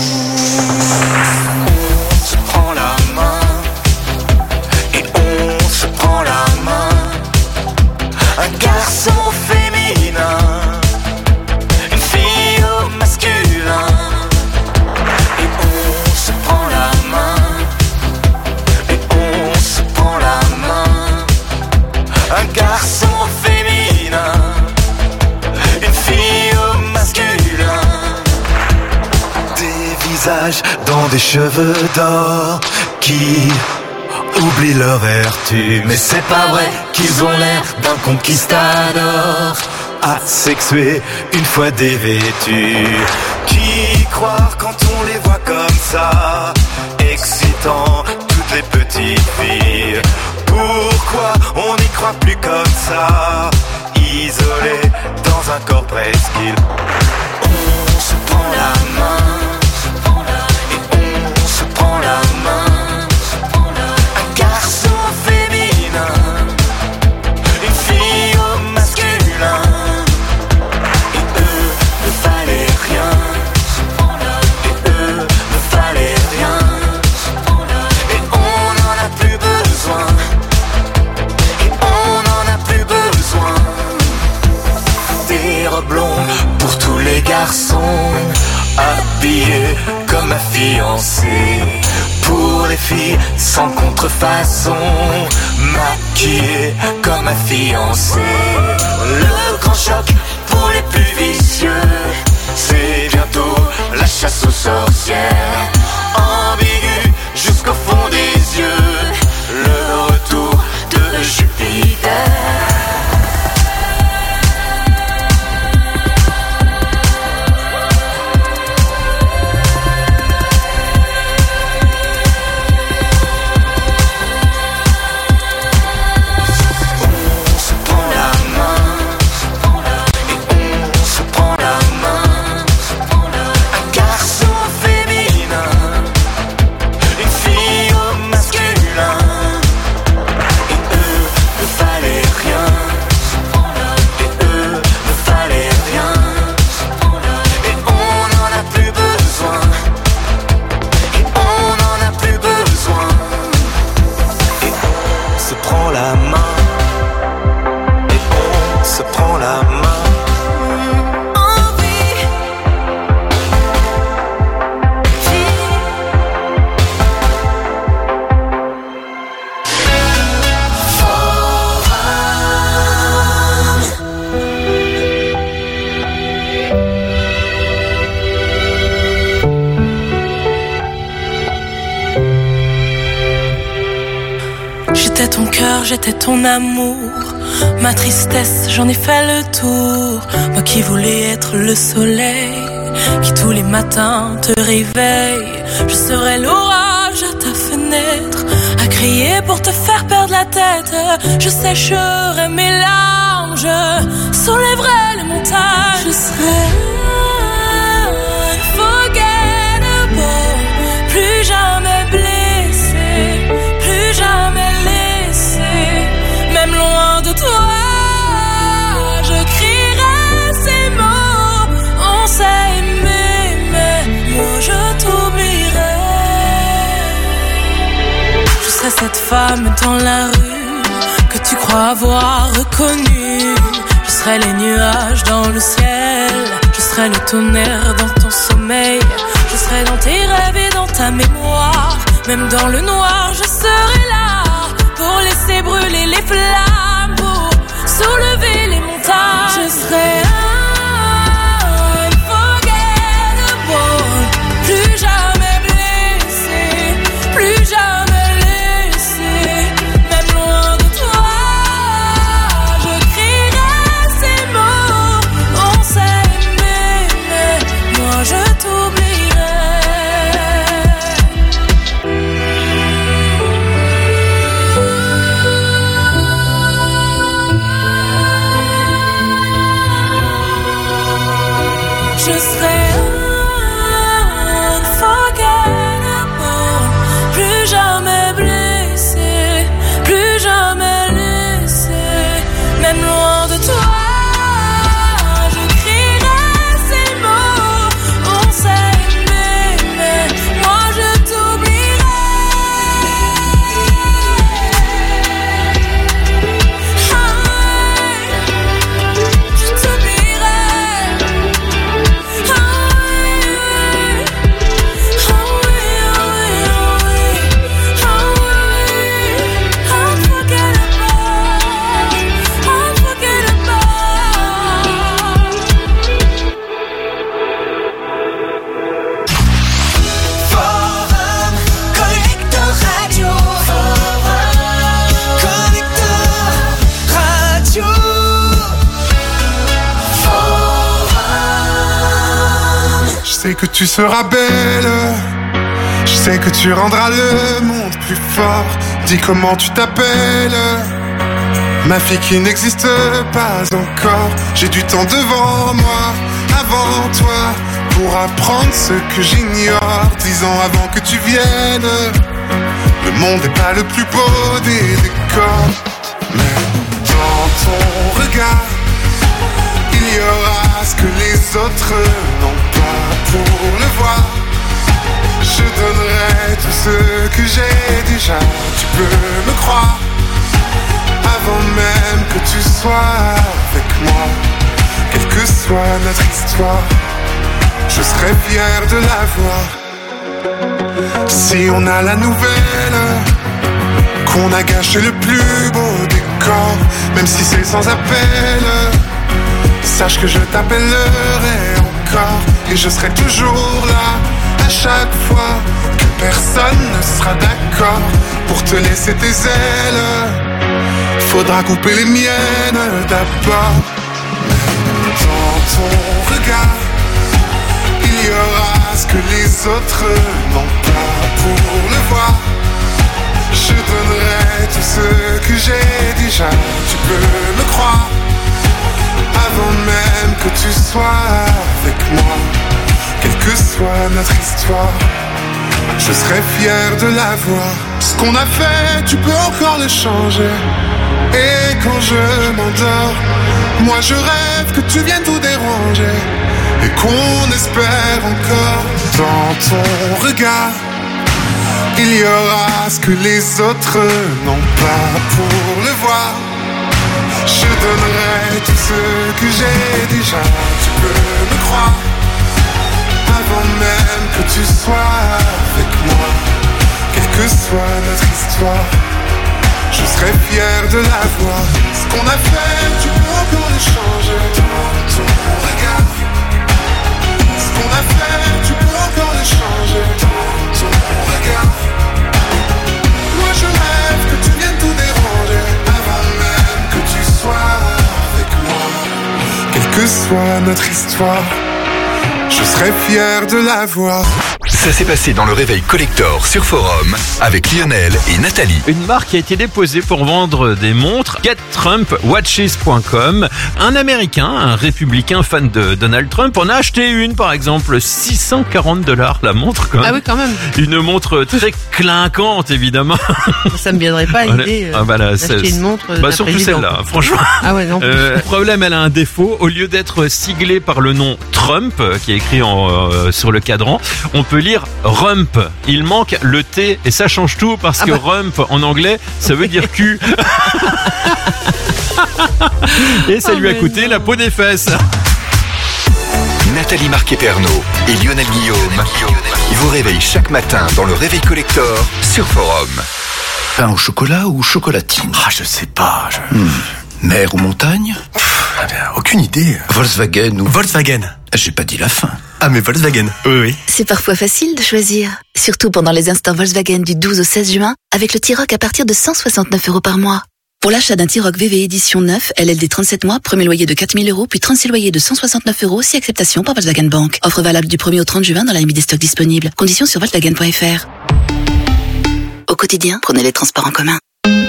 On se prend la main, et on se prend la main. Un garçon féminin, une fille au masculin. Et on se prend la main, et on se prend la main. Un garçon féminin, une fille au masculin. Des visages dans des cheveux d'or qui oublient leur vertu. Mais c'est pas vrai qu'ils ont l'air d'un conquistador, asexué une fois dévêtus. Qui croire quand on les voit comme ça, excitant toutes les petites filles? Pourquoi on n'y croit plus comme ça, isolé dans un corps presqu'île? On se prend la main, et on se prend la main. Un garçon féminin, une fille au masculin. Et eux ne valaient rien, et eux ne valaient rien. Et on n'en a plus besoin, et on n'en a plus besoin. Des robes blondes pour tous les garçons, habillés comme un fiancé. Pour les filles sans contrefaçon, maquillées comme un fiancé. Le grand choc pour les plus vicieux, c'est bientôt la chasse aux sorcières. Ambigu jusqu'au fond des yeux, le retour de Jupiter. cœur, j'étais ton amour. Ma tristesse, j'en ai fait le tour. Moi qui voulais être le soleil, qui tous les matins te réveille. Je serai l'orage à ta fenêtre, à crier pour te faire perdre la tête. Je sécherai mes larmes, je soulèverai les montagnes. Je serai unforgettable, plus jamais blessé, plus jamais laissé, même loin de toi. Je crierai ces mots, on s'est aimé, mais moi je t'oublierai. Je serai cette femme dans la rue que tu crois avoir reconnue. Je serai les nuages dans le ciel, je serai le tonnerre dans ton sommeil. Je serai dans tes rêves et dans ta mémoire. Même dans le noir, je serai là pour laisser brûler les flammes, pour soulever les montagnes. Je serai unforgettable, plus jamais blessé, plus jamais laissé, même loin de toi. Je crierai ces mots, on s'est aimé, mais moi je t'oublierai. Je serai unforgettable, plus jamais blessé, plus jamais laissé, même loin de toi. Je crierai ces mots, on s'est aimé, mais moi je t'oublierai. Je t'oublierai. Je sais que tu seras belle, je sais que tu rendras le monde plus fort. Dis comment tu t'appelles, ma fille qui n'existe pas encore. J'ai du temps devant moi, avant toi, pour apprendre ce que j'ignore. Dix ans avant que tu viennes, le monde n'est pas le plus beau des décors, mais dans ton regard, il y aura ce que les autres n'ont pas. Pour le voir, je donnerai tout ce que j'ai déjà. Tu peux me croire, avant même que tu sois avec moi. Quelle que soit notre histoire, je serai fier de la voir. Si on a la nouvelle qu'on a gâché le plus beau décor, même si c'est sans appel, sache que je t'appellerai encore. Et je serai toujours là, à chaque fois que personne ne sera d'accord pour te laisser tes ailes. Faudra couper les miennes d'abord. Dans ton regard, il y aura ce que les autres n'ont pas. Pour le voir, je donnerai tout ce que j'ai déjà. Tu peux me croire, avant même que tu sois avec moi. Quelle que soit notre histoire, je serai fier de la voir. Ce qu'on a fait, tu peux encore le changer. Et quand je m'endors, moi je rêve que tu viennes tout déranger, et qu'on espère encore. Dans ton regard, il y aura ce que les autres n'ont pas. Pour le voir, je donnerai tout ce que j'ai déjà. Tu peux me croire, avant même que tu sois avec moi. Quelle que soit notre histoire, je serai fier de la voir. Ce qu'on a fait, tu peux encore le changer. Dans ton regard, ce qu'on a fait, tu peux encore le changer. Dans ton regard, moi je rêve que tu viennes tout déranger. notre histoire. Je serais fier de la voir. Ça s'est passé dans le Réveil Collector sur Forum avec Lionel et Nathalie. Une marque a été déposée pour vendre des montres, get trump watches point com. Un Américain, un républicain fan de Donald Trump, en a acheté une par exemple, six cent quarante dollars la montre quand même. Ah oui, quand même. Une montre très clinquante évidemment. Ça me viendrait pas à l'idée euh, ah bah là, d'acheter c'est... une montre bah, d'un surtout président. celle-là, franchement. Ah ouais, non. Euh, le problème, elle a un défaut. Au lieu d'être siglée par le nom Trump, qui est écrit en, euh, sur le cadran, on peut lire Rump. Il manque le T et ça change tout parce ah que bah. Rump en anglais, ça veut dire cul. Et ça oh lui a coûté non. la peau des fesses. Nathalie Marquet-Pernot et Lionel Guillaume vous réveillent chaque matin dans le Réveil Collector sur Forum. Pain au chocolat ou chocolatine? Ah, je sais pas. Je... Hmm. Mer ou montagne? Pff, aucune idée. Volkswagen ou... Volkswagen. J'ai pas dit la fin. Ah, mais Volkswagen, oui, oui. C'est parfois facile de choisir. Surtout pendant les instants Volkswagen du douze au seize juin, avec le T-Roc à partir de cent soixante-neuf euros par mois. Pour l'achat d'un T-Roc V V édition neuf, L L D trente-sept mois, premier loyer de quatre mille euros, puis trente-six loyers de cent soixante-neuf euros, si acceptation par Volkswagen Bank. Offre valable du premier au trente juin dans la limite des stocks disponibles. Conditions sur volkswagen point f r. Au quotidien, prenez les transports en commun.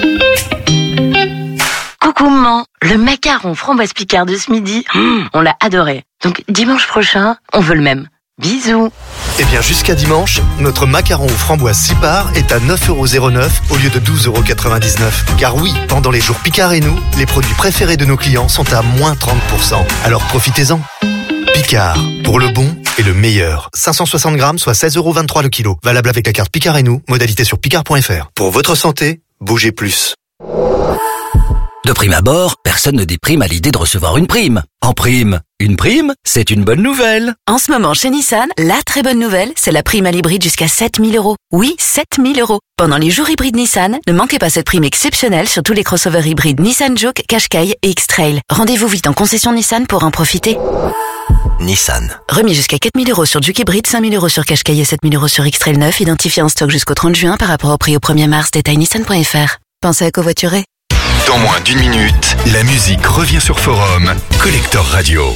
Coucou maman, le macaron framboise Picard de ce midi, mmh, on l'a adoré. Donc dimanche prochain, on veut le même. Bisous. Eh bien jusqu'à dimanche, notre macaron aux framboises six parts est à neuf euros zéro neuf au lieu de douze euros quatre-vingt-dix-neuf. Car oui, pendant les jours Picard et nous, les produits préférés de nos clients sont à moins trente pour cent. Alors profitez-en. Picard, pour le bon et le meilleur. cinq cent soixante grammes, soit seize euros vingt-trois le kilo. Valable avec la carte Picard et nous, modalité sur picard point f r. Pour votre santé, bougez plus. De prime abord, personne ne déprime à l'idée de recevoir une prime. En prime, une prime, c'est une bonne nouvelle. En ce moment, chez Nissan, la très bonne nouvelle, c'est la prime à l'hybride jusqu'à sept mille euros. Oui, sept mille euros. Pendant les jours hybrides Nissan, ne manquez pas cette prime exceptionnelle sur tous les crossovers hybrides Nissan Juke, Qashqai et X-Trail. Rendez-vous vite en concession Nissan pour en profiter. Nissan. Remis jusqu'à quatre mille euros sur Juke hybride, cinq mille euros sur Qashqai et sept mille euros sur X-Trail neuf, identifié en stock jusqu'au trente juin par rapport au prix au premier mars, détail nissan point f r. Pensez à covoiturer. Dans moins d'une minute, la musique revient sur Forum, Collector Radio.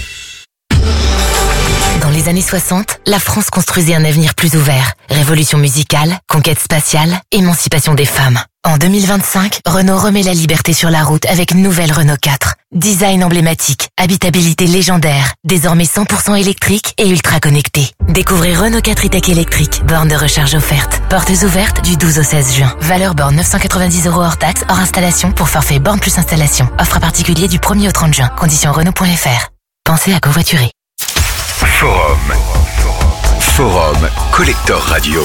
Dans les années soixante, la France construisait un avenir plus ouvert. Révolution musicale, conquête spatiale, émancipation des femmes. En deux mille vingt-cinq, Renault remet la liberté sur la route avec une nouvelle Renault quatre. Design emblématique, habitabilité légendaire, désormais cent pour cent électrique et ultra connecté. Découvrez Renault quatre e-tech électrique, borne de recharge offerte. Portes ouvertes du douze au seize juin. Valeur borne neuf cent quatre-vingt-dix euros hors taxe, hors installation pour forfait borne plus installation. Offre à particulier du premier au trente juin. Conditions Renault point f r. Pensez à covoiturer. Forum. Forum Collector Radio.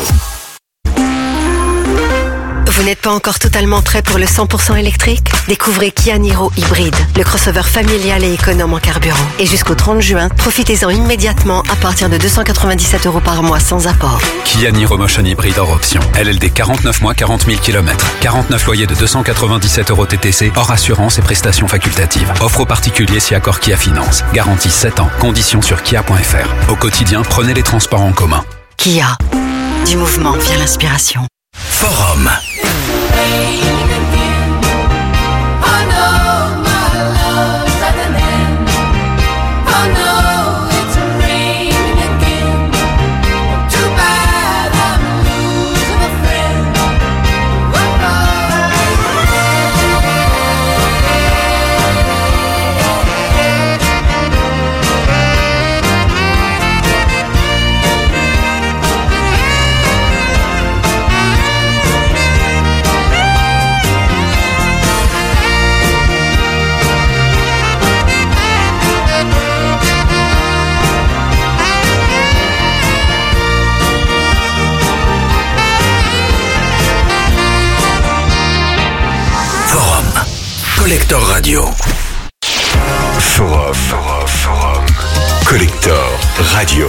Vous n'êtes pas encore totalement prêt pour le cent pour cent électrique? Découvrez Kia Niro Hybride, le crossover familial et économe en carburant. Et jusqu'au trente juin, profitez-en immédiatement à partir de deux cent quatre-vingt-dix-sept euros par mois sans apport. Kia Niro Motion Hybride hors option. L L D quarante-neuf mois, quarante mille kilomètres. quarante-neuf loyers de deux cent quatre-vingt-dix-sept euros T T C, hors assurance et prestations facultatives. Offre aux particuliers si accord Kia Finance. Garantie sept ans. Conditions sur kia point f r. Au quotidien, prenez les transports en commun. Kia. Du mouvement vient l'inspiration. Forum. Collector Radio. Forum, Forum, Forum. Collector Radio.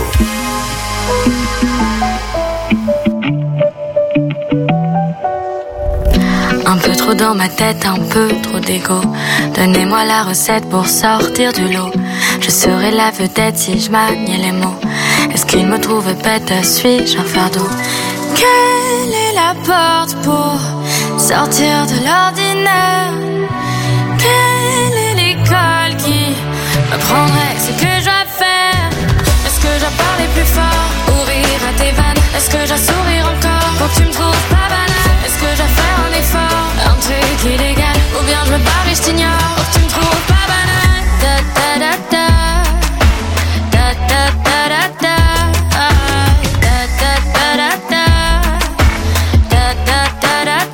Un peu trop dans ma tête, un peu trop d'égo. Donnez-moi la recette pour sortir du lot. Je serai la vedette si je maniais les mots. Est-ce qu'il me trouve bête, suis-je un fardeau? Quelle est la porte pour sortir de l'ordinaire? Quelle est l'école qui m'apprendrait ce que je dois faire? que je sourire encore quand tu me trouves pas banal? Est-ce que je vais faire un effort, un truc illégal? Ou bien je me barre et je t'ignore quand tu me trouves pas banal? Da da da da da da da da da da da da da da da da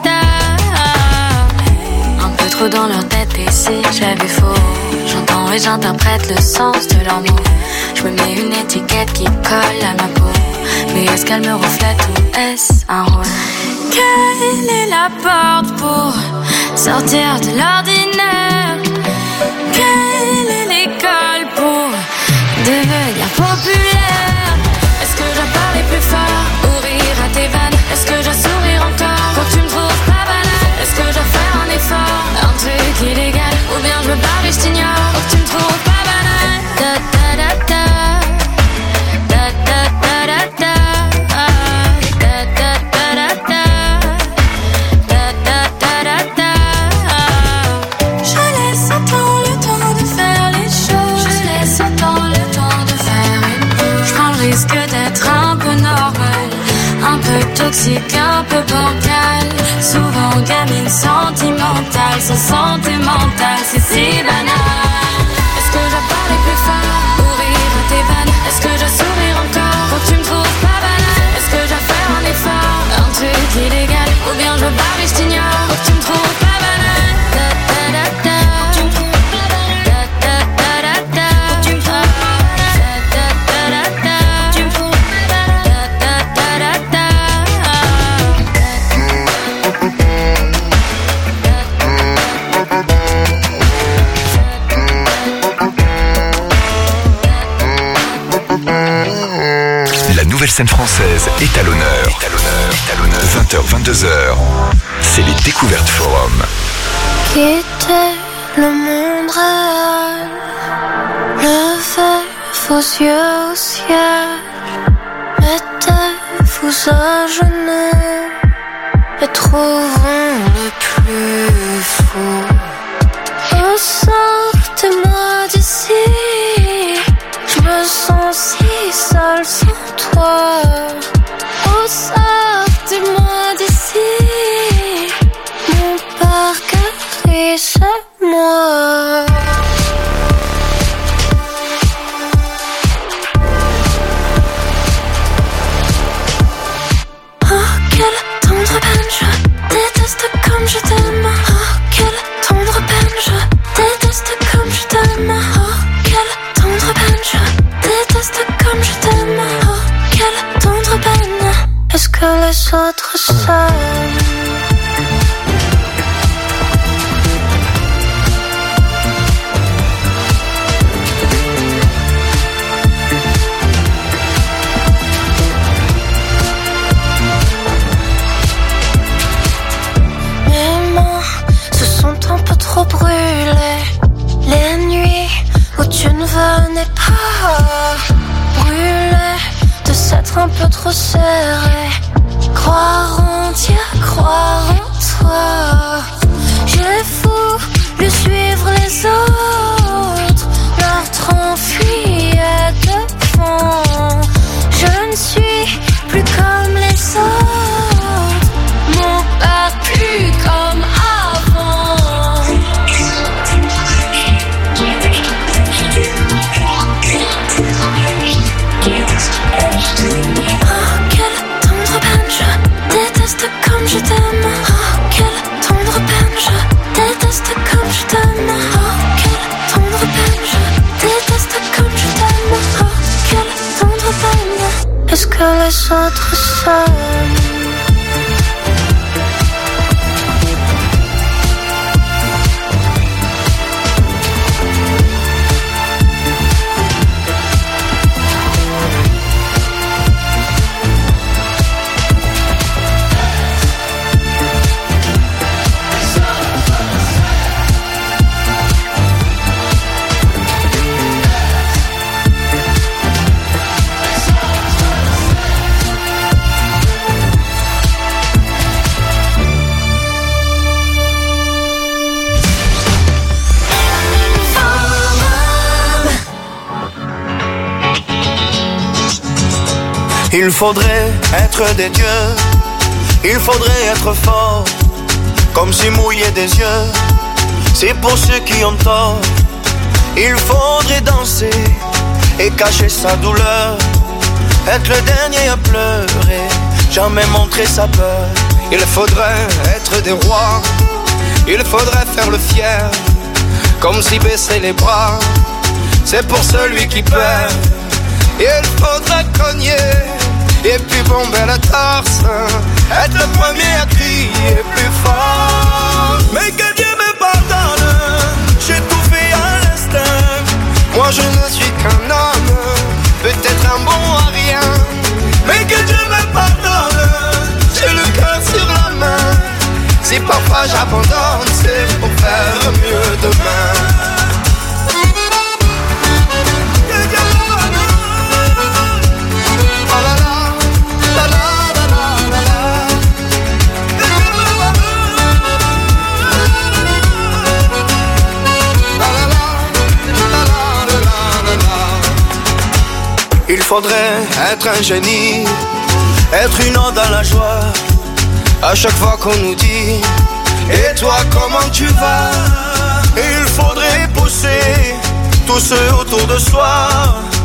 da. Un peu trop dans leur tête et si j'avais faux, j'entends et j'interprète le sens de leurs mots. Je me mets une étiquette qui colle à ma peau, mais est-ce qu'elle me reflète ou est-ce un rôle? Quelle est la porte pour sortir de l'ordinaire? Quelle est l'école pour devenir populaire? Est-ce que je parle plus fort ou rire à tes vannes? Est-ce que je sourire encore quand tu me trouves pas banal? Est-ce que je vais faire un effort, un truc illégal? Ou bien je me barre et je t'ignore quand tu me trouves pas banal? Da da da da da da da da da da da da da da da. Je laisse autant le temps de faire les choses. Je laisse autant le temps de faire une pause. Je prends le risque d'être un peu normal, un peu toxique, un peu bancal. Souvent gamine sentimentale, sans santé mentale, c'est si banal. Est-ce que je parle plus fort ou rire à tes vannes? Est-ce que je sourire encore quand tu me trouves pas banal? Est-ce que je vais faire un effort, un truc illégal? Ou bien je me barre et je t'ignore quand tu me trouves pas banal? Da da da da. Tu me trouves pas banal. Da da da da da. Tu me trouves pas banal. Da da da da da. Tu me trouves pas banal. Da da da da da. La nouvelle scène française est à l'honneur. Est à l'honneur. Est à l'honneur. vingt heures vingt-deux heures. C'est les découvertes forum. Quitter le monde réel, levez vos yeux au ciel, mettez-vous à genoux et trouvons le plus fou. Oh, sortez-moi d'ici, je me sens si seule sans toi. Oh, sortez-moi d'ici, mon parc est chez moi. Oh, quelle tendre peine, je déteste comme je t'aime. Oh, quelle tendre peine, je déteste comme je t'aime. Oh, quelle tendre peine, je déteste comme je t'aime. Oh, quelle tendre peine. Est-ce que les autres s'aiment? Mes mains se sont un peu trop brûlées les nuits où tu ne venais pas. Brûlées de s'être un peu trop serré. Croire en Dieu, croire en toi. J'ai voulu suivre les autres, leur train fuyait devant. Je ne suis plus comme les autres, mon père plus comme avant. Oh, quelle tendre peine, je déteste comme je t'aime. Oh, quelle tendre peine, je déteste comme je t'aime. Oh, quelle tendre peine, je déteste comme je t'aime. Oh, quelle tendre peine. Est-ce que les autres s'aiment? Il faudrait être des dieux, il faudrait être fort, comme si mouiller des yeux, c'est pour ceux qui ont tort. Il faudrait danser et cacher sa douleur, être le dernier à pleurer, jamais montrer sa peur. Il faudrait être des rois, il faudrait faire le fier, comme si baisser les bras, c'est pour celui qui perd. Il faudrait cogner et puis bomber la torse, être le premier à crier plus fort. Mais que Dieu me pardonne, j'ai tout fait à l'instinct. Moi je ne suis qu'un homme, peut-être un bon à rien. Mais que Dieu me pardonne, j'ai le cœur sur la main. Si parfois j'abandonne, c'est pour faire mieux demain. Il faudrait être un génie, être une ode à la joie, à chaque fois qu'on nous dit « Et toi comment tu vas ?» Il faudrait pousser tous ceux autour de soi